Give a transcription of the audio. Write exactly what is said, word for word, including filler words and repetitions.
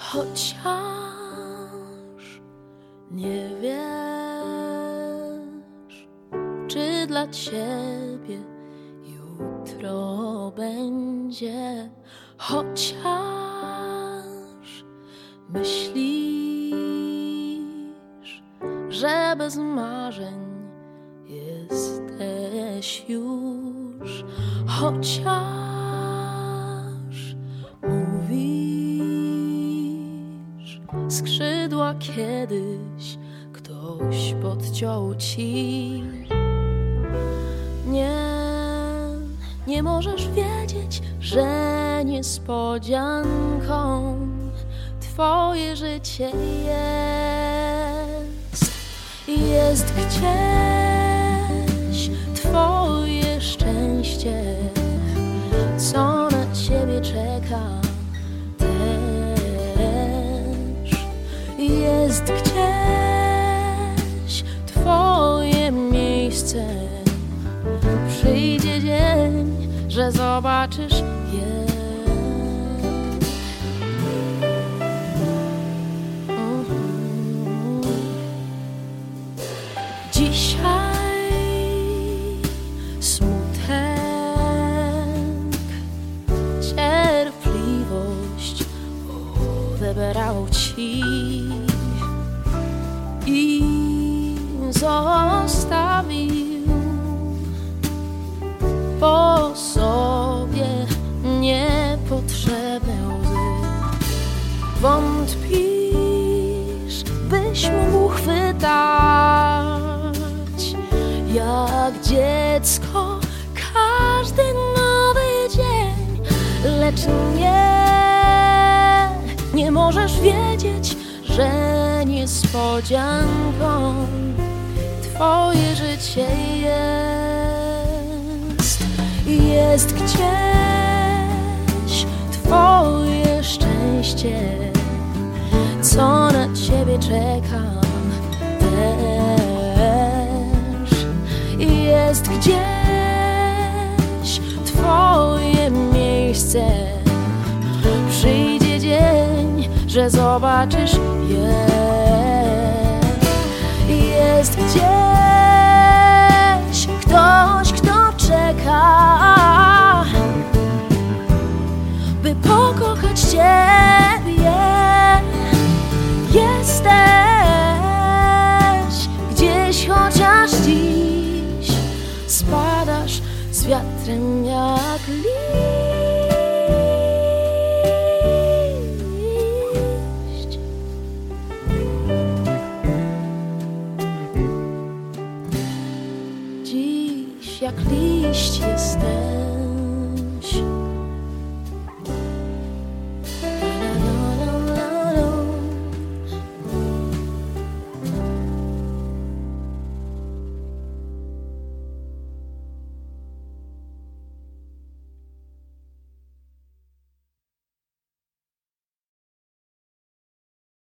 chociaż nie wiesz, czy dla ciebie jutro będzie, chociaż myślisz, że bez marzeń jesteś już, chociaż mówisz, skrzydła kiedyś ktoś podciął ci. Nie, nie możesz wiedzieć, że niespodzianką twoje życie jest. Jest gdzieś twoje szczęście, co na ciebie czeka też. Jest gdzieś twoje miejsce. Przyjdzie dzień, że zobaczysz je. Mm-hmm. Dzisiaj smutek, cierpliwość odebrał ci i zostawił po sobie niepotrzebne łzy. Wątpisz, byś mógł chwytać jak dziecko każdy nowy dzień, lecz nie, nie możesz wiedzieć, że niespodzianką twoje życie jest. Jest gdzieś twoje szczęście, co na ciebie czeka też. Jest gdzieś twoje miejsce. Przyjdzie dzień, że zobaczysz je. Jest gdzieś ktoś, kto czeka, by pokochać ciebie. Jesteś gdzieś, chociaż dziś spadasz z wiatrem jak liść. Dziś jak liść jesteś.